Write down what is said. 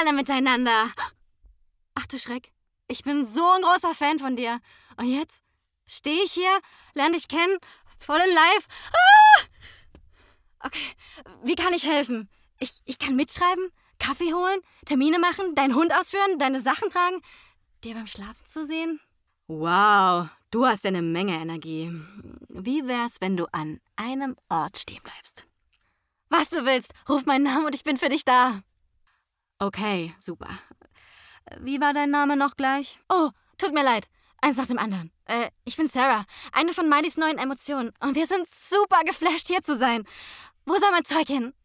alle miteinander. Ach du Schreck, ich bin so ein großer Fan von dir. Und jetzt stehe ich hier, lerne dich kennen, voll in live. Okay, wie kann ich helfen? Ich kann mitschreiben, Kaffee holen, Termine machen, deinen Hund ausführen, deine Sachen tragen, dir beim Schlafen zu sehen. Wow, du hast ja eine Menge Energie. Wie wär's, wenn du an einem Ort stehen bleibst? Was du willst, ruf meinen Namen und ich bin für dich da. Okay, super. Wie war dein Name noch gleich? Oh, tut mir leid. Eins nach dem anderen. Ich bin Sarah, eine von Miley's neuen Emotionen. Und wir sind super geflasht, hier zu sein. Wo soll mein Zeug hin?